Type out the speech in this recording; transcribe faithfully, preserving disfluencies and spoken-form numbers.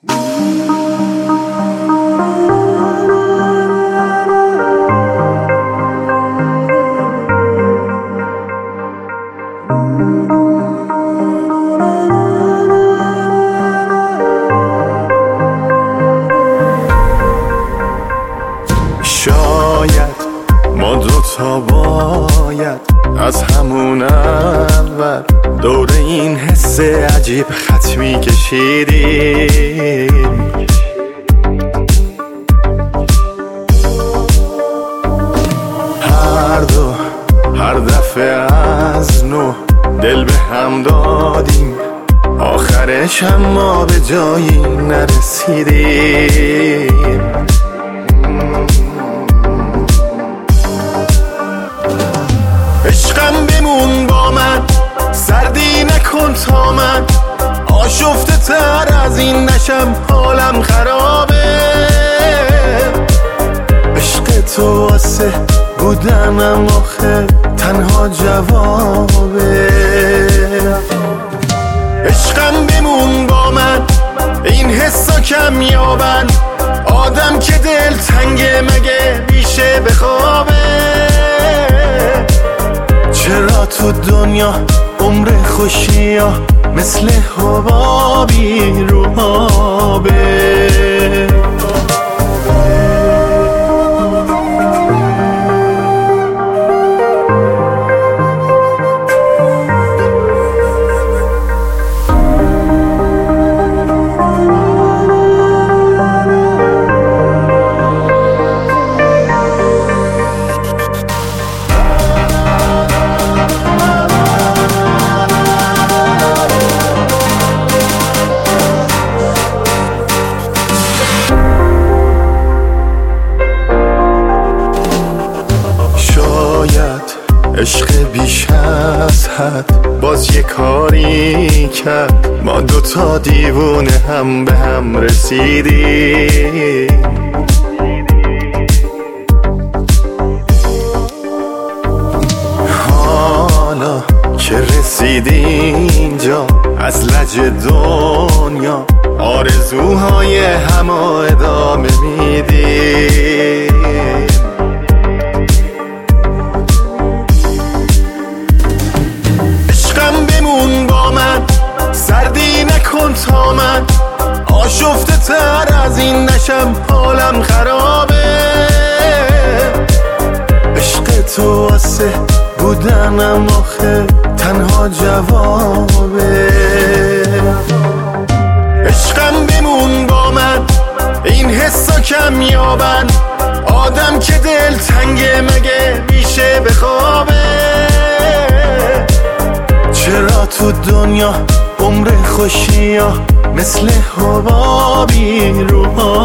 شاید ما دوتا باید از همون اول دور این حس عجیب خط می‌کشیدیم. هر دو هر دفعه از نو دل به هم دادیم، آخرش هم ما به جایی نرسیدیم. عشقم بمون با من، سردی نکن تا من آشفته تر از این نشم، حالم خرابه. عشق تو واسه بودنم آخه تنها جوابه. عشقم بمون با من، این حسا کم یابن، آدم که دل تنگه مگه میشه بخوابه. چرا تو دنیا عمر خوشی ها مثل حبابی رو آبه؟ عشق بیش از حد باز یه کاری کرد، ما دوتا دیوونه هم به هم رسیدیم. حالا که رسیدی اینجا از لج دنیا، آرزوهای همو ادامه میدیم. سردی نکن تا من آشفته تر از این نشم، حالم خرابه. عشق تو واسه بودنم آخه تنها جوابه. عشقم بمون با من، این حسا کم یابن، آدم که دل تنگه مگه میشه بخوابه. چرا تو دنیا عمر خوشی ها مثل حبابی رو